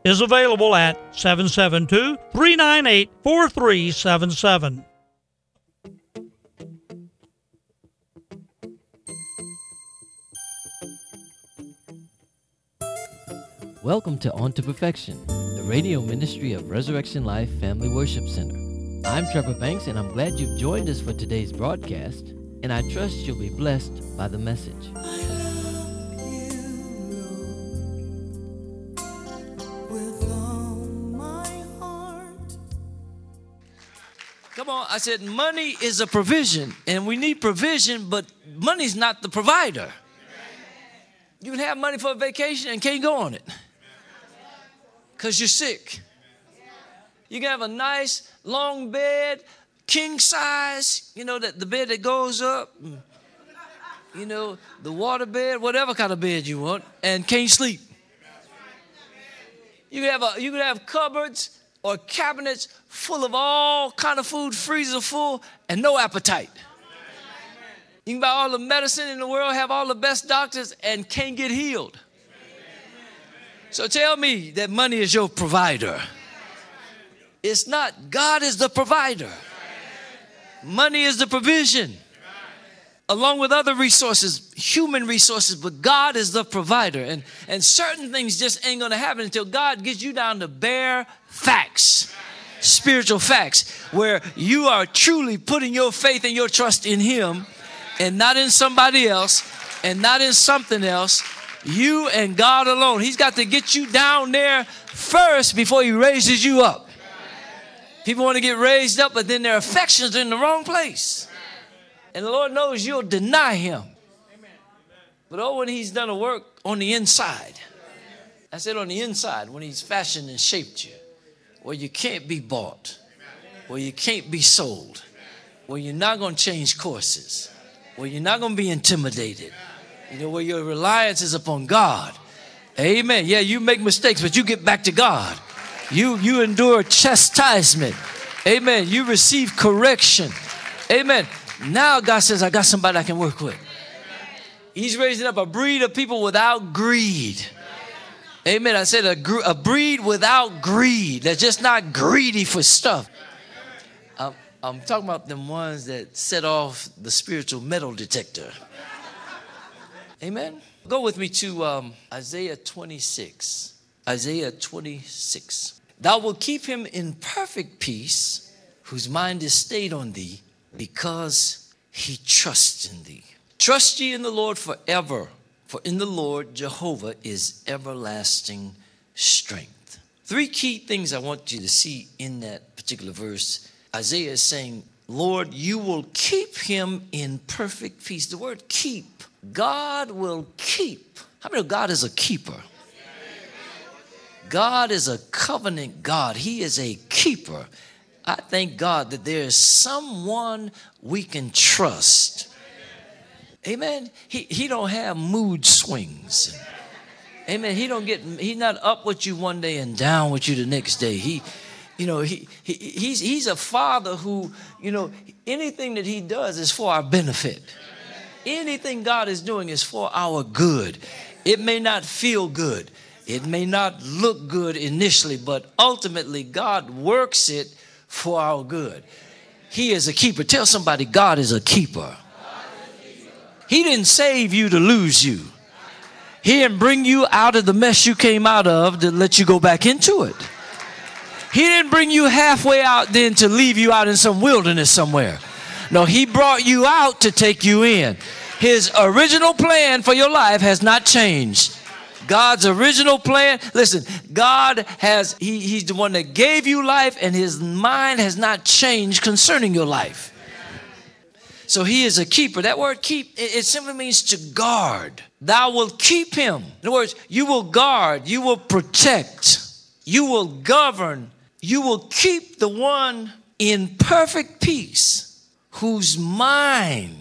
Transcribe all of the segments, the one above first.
is available at 772-398-4377. Welcome to On to Perfection, the radio ministry of Resurrection Life Family Worship Center. I'm Trevor Banks, and I'm glad you've joined us for today's broadcast, and I trust you'll be blessed by the message. Come on, I said money is a provision, and we need provision, but money's not the provider. You can have money for a vacation and can't go on it because you're sick. You can have a nice long bed, king size, that the bed that goes up, the water bed, whatever kind of bed you want, and can't sleep. You can have cupboards or cabinets full of all kind of food, freezer full, and no appetite. You can buy all the medicine in the world, have all the best doctors, and can't get healed. So tell me that money is your provider. It's not. God is the provider. Money is the provision, along with other resources, human resources, but God is the provider. And certain things just ain't going to happen until God gets you down to bare facts, spiritual facts, where you are truly putting your faith and your trust in Him and not in somebody else and not in something else. You and God alone. He's got to get you down there first before He raises you up. People want to get raised up, but then their affections are in the wrong place. And the Lord knows you'll deny Him. But when He's done a work on the inside, I said on the inside, when He's fashioned and shaped you, where you can't be bought, where you can't be sold, where you're not going to change courses, where you're not going to be intimidated, where your reliance is upon God. Amen. Yeah, you make mistakes, but you get back to God. You endure chastisement. Amen. You receive correction. Amen. Now God says, I got somebody I can work with. He's raising up a breed of people without greed. Amen. I said a breed without greed. They're just not greedy for stuff. I'm talking about them ones that set off the spiritual metal detector. Amen. Go with me to Isaiah 26. Isaiah 26. Thou wilt keep him in perfect peace, whose mind is stayed on thee, because he trusts in thee. Trust ye in the Lord forever, for in the Lord Jehovah is everlasting strength. Three key things I want you to see in that particular verse. Isaiah is saying, Lord, you will keep him in perfect peace. The word keep, God will keep. How many know God is a keeper? God is a covenant God. He is a keeper. I thank God that there is someone we can trust. Amen. He don't have mood swings. Amen. He's not up with you one day and down with you the next day. He's a father who, anything that he does is for our benefit. Anything God is doing is for our good. It may not feel good. It may not look good initially, but ultimately God works it for our good. He is a keeper. Tell somebody, God is a keeper. He didn't save you to lose you. He didn't bring you out of the mess you came out of to let you go back into it. He didn't bring you halfway out then to leave you out in some wilderness somewhere. No, He brought you out to take you in. His original plan for your life has not changed. God's original plan, listen, He's the one that gave you life, and His mind has not changed concerning your life. So He is a keeper. That word keep, it simply means to guard. Thou wilt keep him. In other words, you will guard, you will protect, you will govern, you will keep the one in perfect peace, whose mind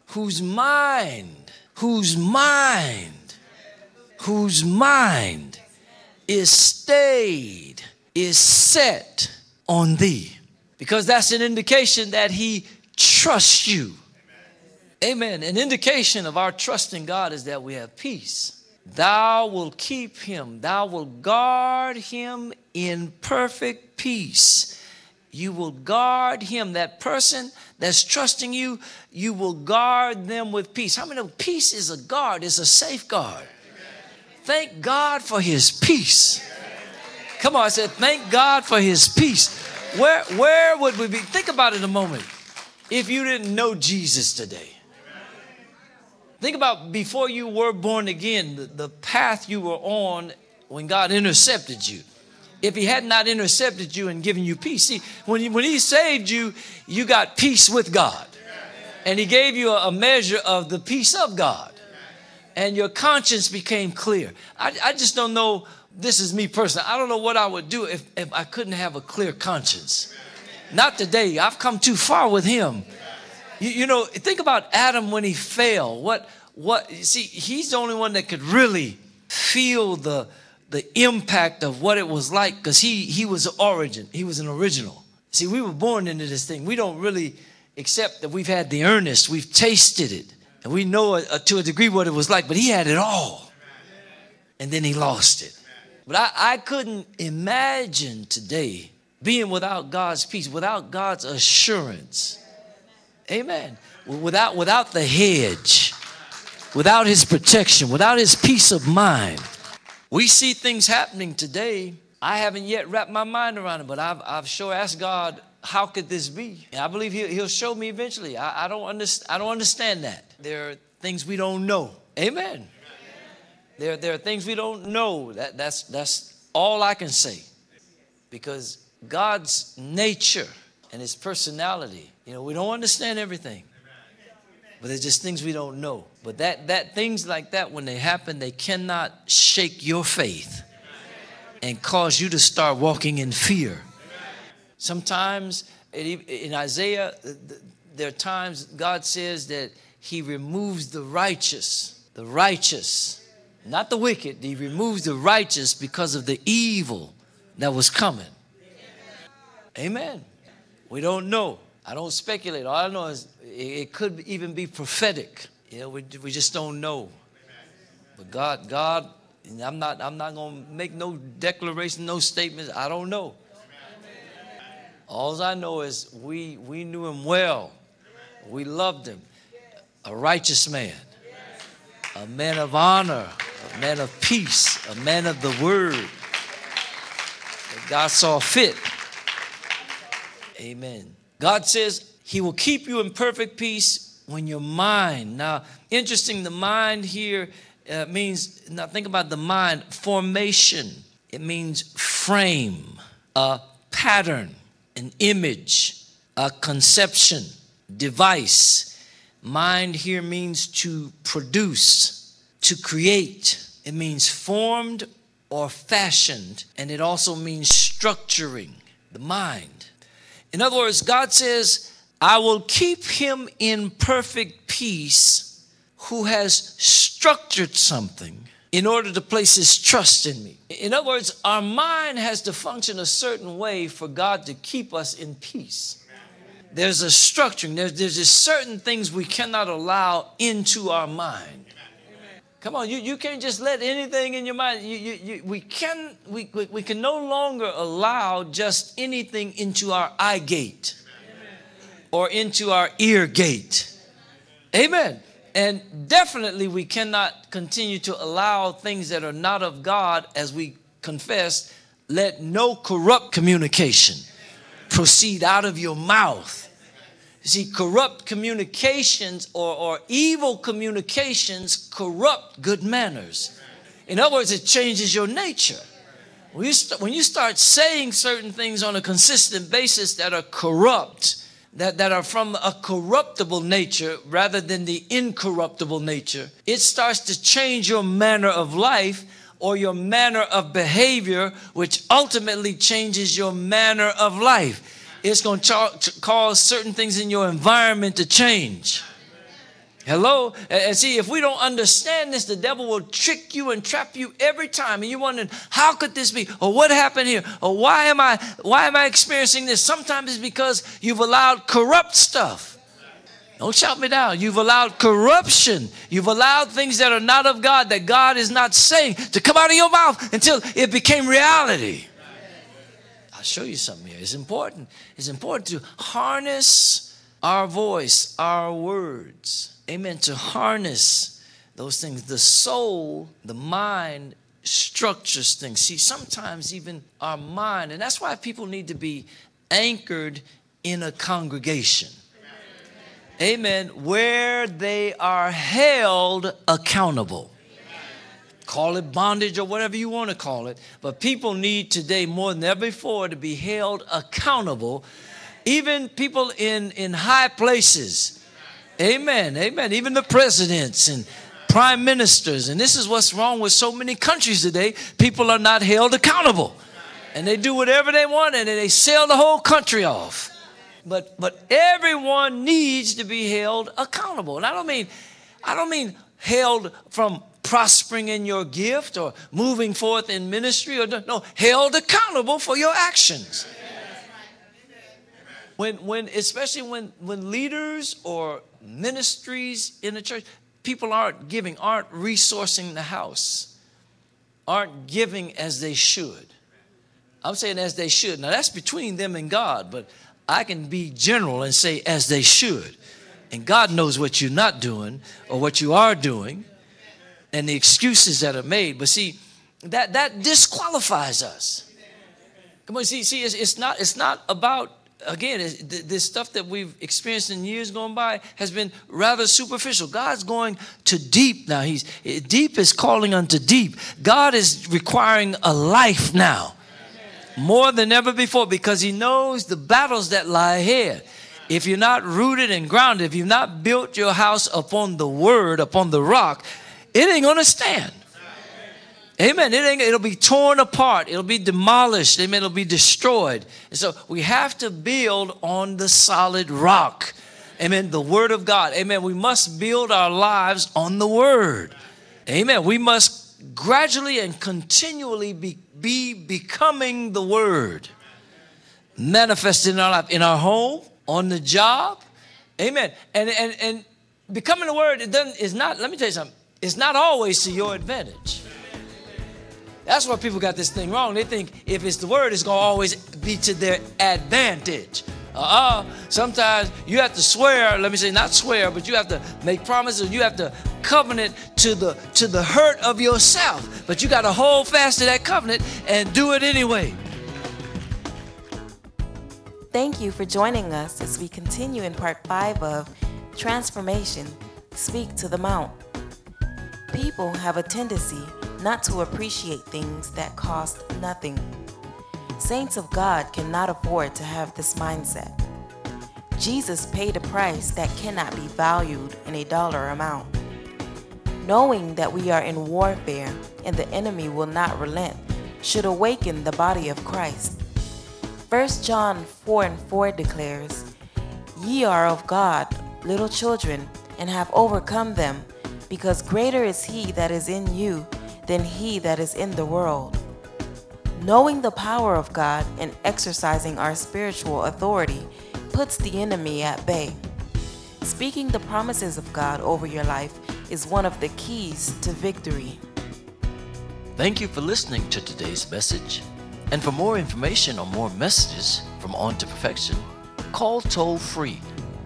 is stayed, is set on thee. Because that's an indication that He trusts you. Amen. An indication of our trust in God is that we have peace. thou will keep him. Thou will guard him in perfect peace. You will guard him. That person that's trusting you, you will guard them with peace. How many know peace is a guard, is a safeguard? Thank God for his peace. Come on, I said, thank God for his peace. Where would we be? Think about it a moment. If you didn't know Jesus today. Think about before you were born again, the path you were on when God intercepted you. If he had not intercepted you and given you peace. See, when he saved you, you got peace with God. And he gave you a measure of the peace of God. And your conscience became clear. I just don't know, this is me personally, I don't know what I would do if I couldn't have a clear conscience. Not today. I've come too far with him. You know, think about Adam when he fell. See, he's the only one that could really feel the impact of what it was like, because he was the origin. He was an original. See, we were born into this thing. We don't really accept that we've had the earnest. We've tasted it. And we know to a degree what it was like, but he had it all. And then he lost it. But I couldn't imagine today being without God's peace, without God's assurance. Amen. Without the hedge, without his protection, without his peace of mind. We see things happening today. I haven't yet wrapped my mind around it, but I've sure asked God, how could this be? And I believe he'll show me eventually. I don't understand that. There are things we don't know. Amen. There are things we don't know. That's all I can say. Because God's nature and his personality, you know, we don't understand everything. But there's just things we don't know. But that things like that, when they happen, they cannot shake your faith and cause you to start walking in fear. Sometimes in Isaiah, there are times God says that he removes the righteous, not the wicked. He removes the righteous because of the evil that was coming. Amen. We don't know. I don't speculate. All I know is it could even be prophetic. You know, we just don't know. But God, I'm not going to make no declaration, no statements. I don't know. All I know is we knew him well. We loved him. A righteous man. A man of honor. A man of peace. A man of the word. That God saw fit. Amen. God says he will keep you in perfect peace when your mind. Now, interesting, the mind here means, now think about the mind, formation. It means frame, a pattern, an image, a conception, device. Mind here means to produce, to create. It means formed or fashioned, and it also means structuring the mind. In other words, God says, I will keep him in perfect peace who has structured something in order to place his trust in me. In other words, our mind has to function a certain way for God to keep us in peace. There's a structuring. There's just certain things we cannot allow into our mind. Come on, you can't just let anything in your mind. We can no longer allow just anything into our eye gate or into our ear gate. Amen. And definitely we cannot continue to allow things that are not of God, as we confess. Let no corrupt communication proceed out of your mouth. See, corrupt communications or evil communications corrupt good manners. In other words, it changes your nature. When you start saying certain things on a consistent basis that are corrupt, that are from a corruptible nature rather than the incorruptible nature, it starts to change your manner of life or your manner of behavior, which ultimately changes your manner of life. It's going to cause certain things in your environment to change. Hello? And see, if we don't understand this, the devil will trick you and trap you every time. And you're wondering, how could this be? Or what happened here? Or why am I experiencing this? Sometimes it's because you've allowed corrupt stuff Don't shout me down. You've allowed corruption. You've allowed things that are not of God, that God is not saying, to come out of your mouth until it became reality. I'll show you something here. It's important. It's important to harness our voice, our words. Amen. To harness those things. The soul, the mind structures things. See, sometimes even our mind, and that's why people need to be anchored in a congregation. Amen. Where they are held accountable. Call it bondage or whatever you want to call it. But people need today more than ever before to be held accountable. Even people in high places. Amen. Amen. Even the presidents and prime ministers. And this is what's wrong with so many countries today. People are not held accountable. And they do whatever they want and they sell the whole country off. But everyone needs to be held accountable. And I don't mean held from prospering in your gift or moving forth in ministry, or no, held accountable for your actions. Especially when leaders or ministries in the church, people aren't resourcing the house, aren't giving as they should. I'm saying as they should. Now that's between them and God, but I can be general and say as they should. And God knows what you're not doing or what you are doing and the excuses that are made. But see, that disqualifies us. Come on, see, it's not about, again, this stuff that we've experienced in years gone by has been rather superficial. God's going to deep now. Deep is calling unto deep. God is requiring a life now. More than ever before, because he knows the battles that lie ahead. If you're not rooted and grounded, if you've not built your house upon the word, upon the rock, it ain't going to stand. Amen. It'll be torn apart. It'll be demolished. Amen. It'll be destroyed. And so we have to build on the solid rock. Amen. The word of God. Amen. We must build our lives on the word. Amen. We must gradually and continually be becoming the word manifested in our life, in our home, on the job. Amen. And becoming the word, let me tell you something, it's not always to your advantage. That's why people got this thing wrong. They think if it's the word, it's going to always be to their advantage. Sometimes you have to swear, let me say not swear, but you have to make promises. You have to covenant to the hurt of yourself. But you got to hold fast to that covenant and do it anyway. Thank you for joining us as we continue in part 5 of Transformation, Speak to the Mount. People have a tendency not to appreciate things that cost nothing. Saints of God cannot afford to have this mindset. Jesus paid a price that cannot be valued in a dollar amount. Knowing that we are in warfare and the enemy will not relent should awaken the body of Christ. 1 John 4:4 declares, "Ye are of God, little children, and have overcome them, because greater is he that is in you than he that is in the world." Knowing the power of God and exercising our spiritual authority puts the enemy at bay. Speaking the promises of God over your life is one of the keys to victory. Thank you for listening to today's message. And for more information or more messages from On to Perfection, call toll free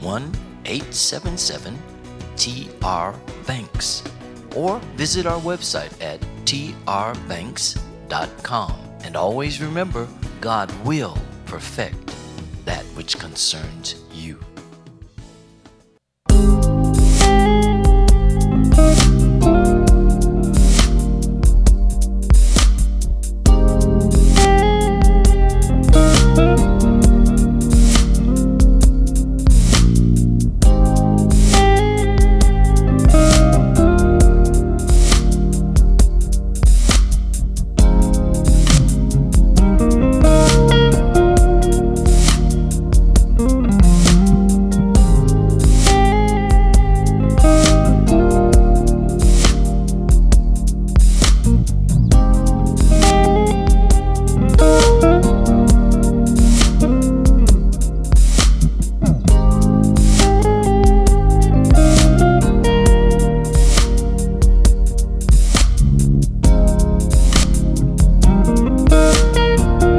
1-877-TR-BANKS or visit our website at trbanks.com. And always remember, God will perfect that which concerns you.